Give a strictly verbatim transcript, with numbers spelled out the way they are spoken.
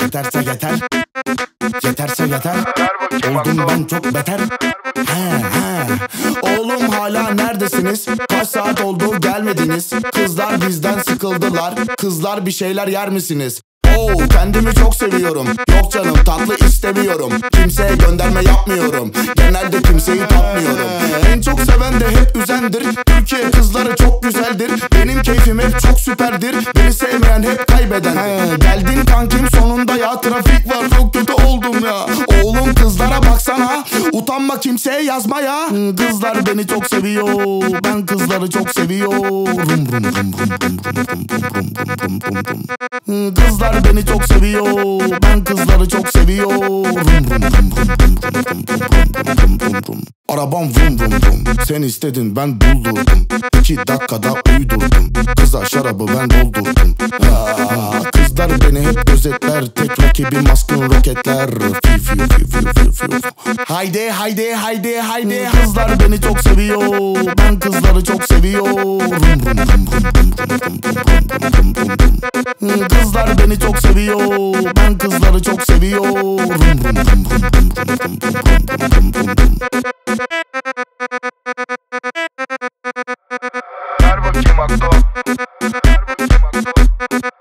Yeterse yeter, yeterse yeter. Oldum ben çok beter. He he. Oğlum hala neredesiniz? Kaç saat oldu gelmediniz? Kızlar bizden sıkıldılar. Kızlar bir şeyler yer misiniz? Oo, kendimi çok seviyorum. Yok canım, tatlı istemiyorum. Kimseye gönderme yapmıyorum. Genelde kimseyi tatmıyorum. En çok seven de hep üzendir. Türkiye kızları çok güzeldir. Benim keyfim hep çok süperdir. Beni sevmeyen hep kaybeden. He, geldin kankim sonunda ya. Trafik var, çok kötü oldum ya. Oğlum kızlara baksana. Utanma kimseye yazma ya. Kızlar beni çok seviyor. Ben kızları çok seviyorum. Kızlar beni çok seviyor. Ben kızları çok seviyorum. Arabam vum vum vum. Sen istedin ben buldurdum. İki dakikada uydurdum. Kıza şarabı ben doldurdum. Aa, kızlar beni hep gözetler. Tek rakibim maskın roketler. Fiu fiu fiu fiu fiu fiu. Haydi haydi haydi haydi. Kızlar beni çok seviyor. Ben kızları çok seviyorum. Kızlar beni çok seviyor. Ben kızları çok seviyorum. Ver bakayım aklı. Ver bakayım aklı.